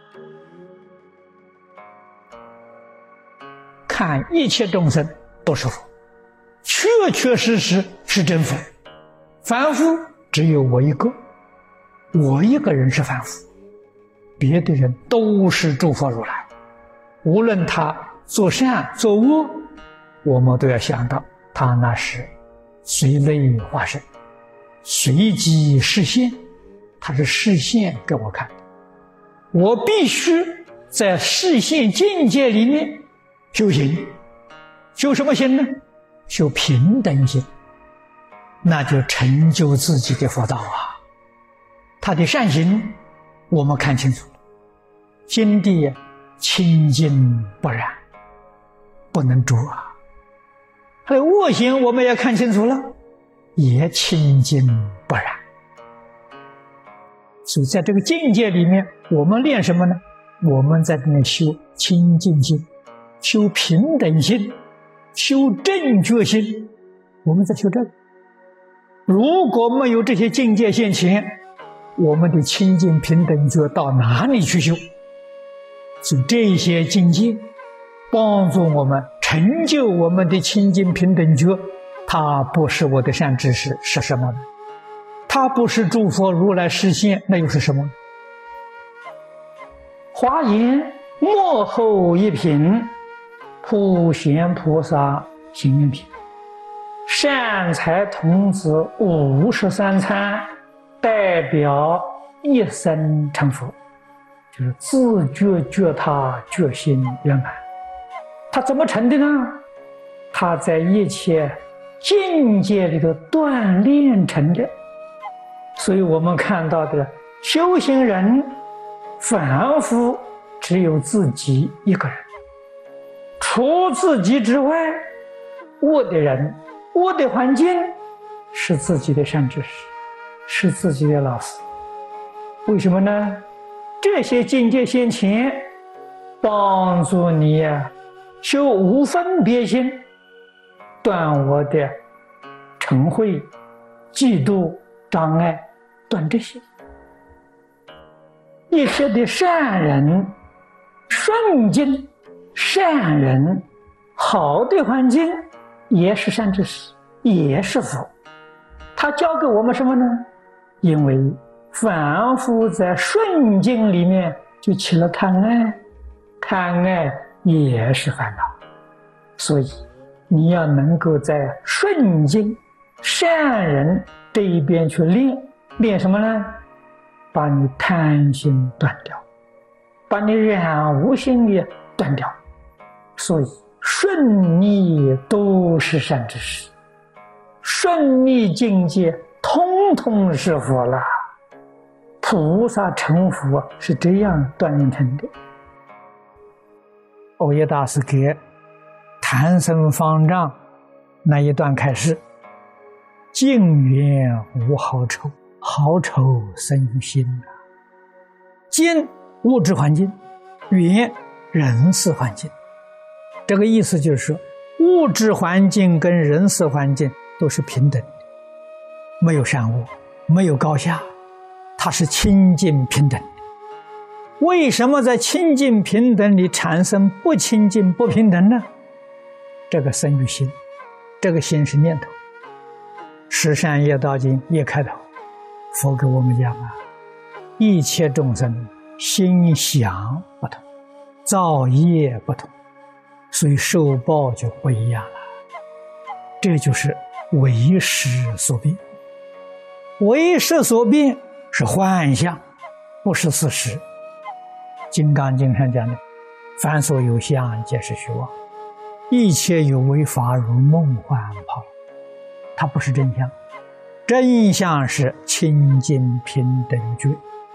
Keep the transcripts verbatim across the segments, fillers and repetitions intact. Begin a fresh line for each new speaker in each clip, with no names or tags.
看一切众生都是佛，确确实实是真佛。凡夫只有我一个，我一个人是凡夫，别的人都是诸佛如来。无论他做善做恶，我们都要想到他那是随类化身，随机示现，他是示现给我看的。我必须在示现境界里面修行。修什么行呢？修平等心，那就成就自己的佛道啊。他的善行我们看清楚了，心地清净不染，不能住啊。还有恶行我们也看清楚了，也清净不染。所以在这个境界里面，我们练什么呢？我们在这里修清净心，修平等心，修正觉心，我们在修这个。如果没有这些境界现前，我们的清净平等觉到哪里去修？所以这些境界帮助我们成就我们的清净平等觉。它不是我的善知识是什么呢？它不是诸佛如来示现，那又是什么呢？华严幕后一品，普贤菩萨行愿品，善财童子五十三参，代表一生成佛，就是自觉觉他觉心圆满。他怎么成的呢？他在一切境界里头锻炼成的。所以我们看到的修行人凡夫只有自己一个人，除自己之外，恶的人恶的环境是自己的善知识，是自己的老师。为什么呢？这些境界现前帮助你啊修无分别心，断我的嗔恚嫉妒障碍，断这些。一切的善人顺境，善人好的环境也是善知识，也是佛。他教给我们什么呢？因为凡夫在顺境里面就起了贪爱，贪爱也是烦恼。所以你要能够在顺境善人这一边去练，练什么呢？把你贪心断掉，把你染污心也断掉。所以顺逆都是善知识，顺逆境界通通是佛了。菩萨成佛是这样锻炼成的。欧耶大师给坛僧方丈那一段开示：境缘无好丑，好丑生于心啊。境物质环境，缘人事环境。这个意思就是说，物质环境跟人事环境都是平等的，没有善恶，没有高下，它是清净平等的。为什么在清净平等里产生不清净不平等呢？这个生于心，这个心是念头。十善业道经一开头，佛给我们讲啊，一切众生心想不同，造业不同，所以受报就不一样了。这就是为识所变。为识所变是幻象，不是事实。金刚经上讲的，凡所有相，皆是虚妄，一切有为法，如梦幻泡。它不是真相，真相是清净平等觉。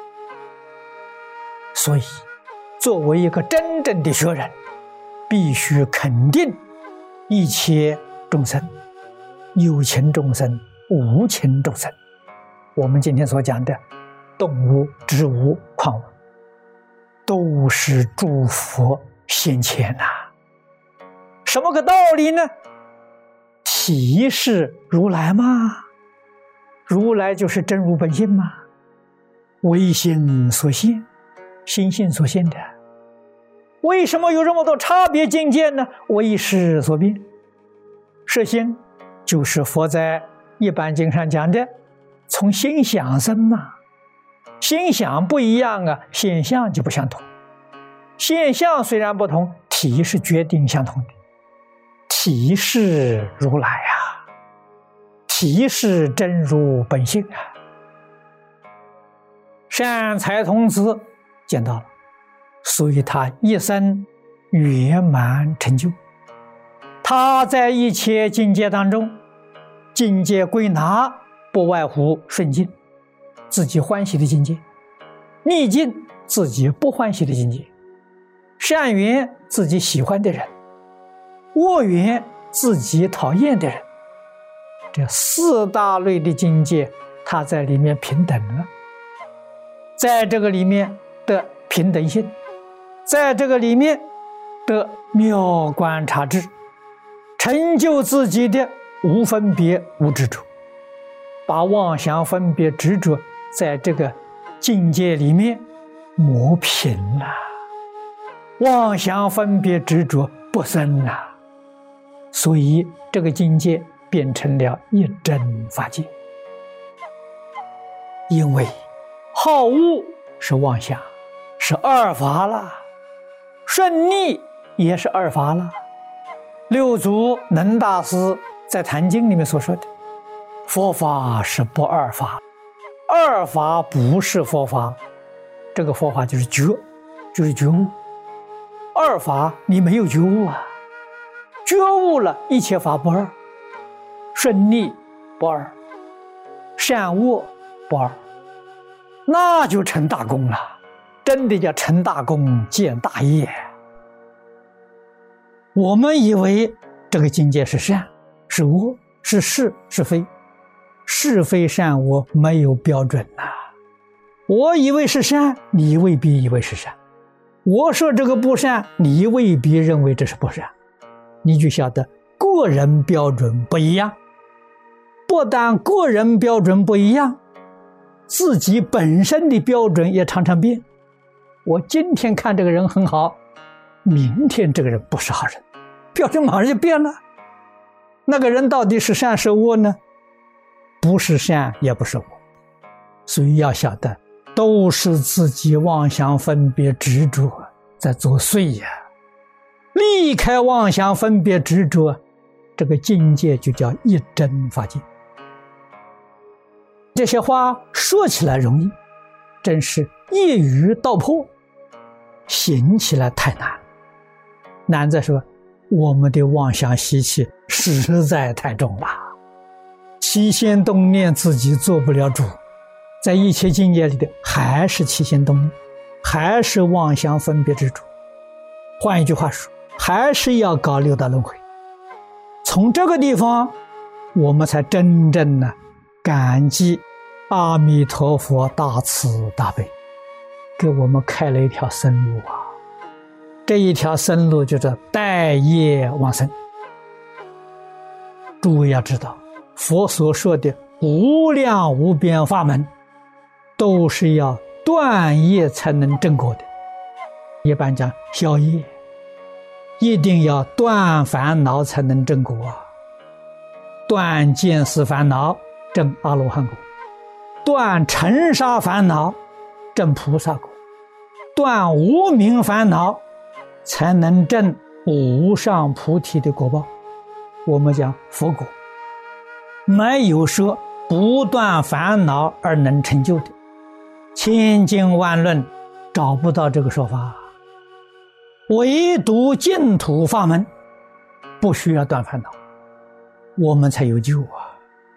所以作为一个真正的学人，必须肯定一切众生，有情众生，无情众生。我们今天所讲的动物、植物、矿物，都是诸佛现前呐、啊。什么个道理呢？体是如来吗？如来就是真如本性吗？唯心所现， 心性所现的。为什么有这么多差别境界呢？为识所变。识心就是佛在一般经上讲的，从心想生嘛。心想不一样啊，现象就不相同。现象虽然不同，体是决定相同的。体是如来啊，体是真如本性啊。善财童子见到了，所以他一生圆满成就。他在一切境界当中，境界归纳不外乎顺境，自己欢喜的境界；逆境，自己不欢喜的境界；善缘，自己喜欢的人；恶缘，自己讨厌的人。这四大类的境界，他在里面平等了。在这个里面的平等性，在这个里面的妙观察智，成就自己的无分别无执着，把妄想分别执着在这个境界里面磨平了，妄想分别执着不生了，所以这个境界变成了一真法界。因为好恶是妄想，是二法了，顺逆也是二法了。六祖能大师在《坛经》里面所说的，佛法是不二法，二法不是佛法。这个佛法就是觉，就是觉悟。二法你没有觉悟啊，觉悟了一切法不二，顺逆不二，善恶不二，那就成大功了，真的叫成大功建大业。我们以为这个境界是善是恶是是是非，是非善恶没有标准啊。我以为是善，你未必以为是善；我说这个不善，你未必认为这是不善。你就晓得个人标准不一样，不但个人标准不一样，自己本身的标准也常常变。我今天看这个人很好，明天这个人不是好人，标准马上就变了。那个人到底是善是恶呢？不是善也不是恶。所以要晓得，都是自己妄想分别执着在作祟呀。离开妄想分别执着，这个境界就叫一真法界。这些话说起来容易，真是一语道破，行起来太难。难在说我们的妄想习气实在太重了，起心动念自己做不了主，在一切境界里的还是起心动念，还是妄想分别执着。换一句话说，还是要搞六道轮回。从这个地方我们才真正的感激阿弥陀佛大慈大悲，给我们开了一条生路啊！这一条生路就是带业往生。诸位要知道，佛所说的无量无边法门，都是要断业才能证果的。一般讲消业，一定要断烦恼才能证果啊！断见思烦恼，证阿罗汉果；断尘沙烦恼，证菩萨果；断无明烦恼，才能证无上菩提的果报。我们讲佛果，没有说不断烦恼而能成就的，千经万论找不到这个说法。唯独净土法门不需要断烦恼，我们才有救啊！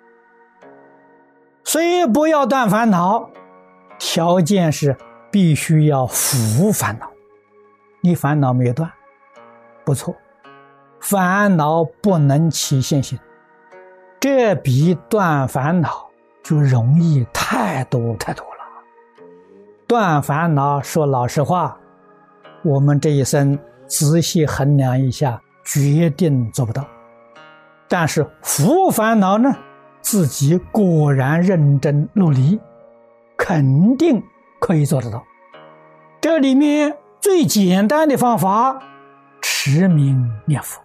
所以不要断烦恼，条件是必须要伏烦恼。你烦恼没有断，不错，烦恼不能起现行，这比断烦恼就容易太多太多了。断烦恼，说老实话，我们这一生仔细衡量一下，决定做不到。但是伏烦恼呢，自己果然认真努力，肯定可以做得到。 这里面最简单的方法，持名念佛。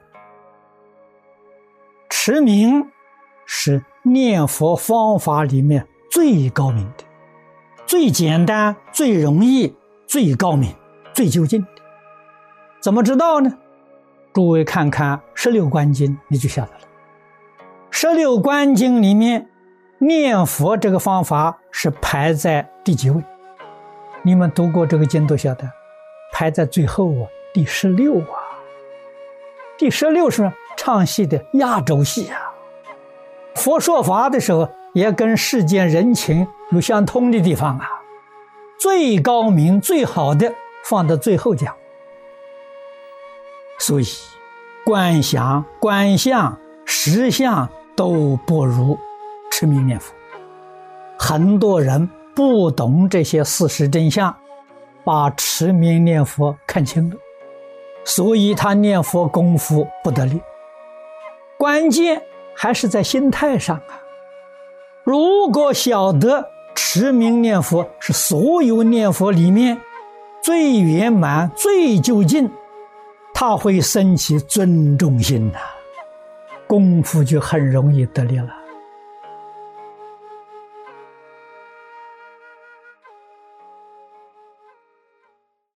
持名是念佛方法里面最高明的，最简单、最容易、最高明、最究竟的。怎么知道呢？诸位看看十六观经，你就晓得了。十六观经里面，念佛这个方法是排在第几位？你们读过这个经都晓得，排在最后啊，第十六啊。第十六是唱戏的压轴戏啊。佛说法的时候，也跟世间人情有相通的地方啊。最高明、最好的放到最后讲。所以，观想、观相、实相都不如持名念佛。很多人不懂这些事实真相，把持名念佛看清了，所以他念佛功夫不得力。关键还是在心态上啊！如果晓得持名念佛是所有念佛里面最圆满、最究竟，他会生起尊重心呐、啊，功夫就很容易得力了。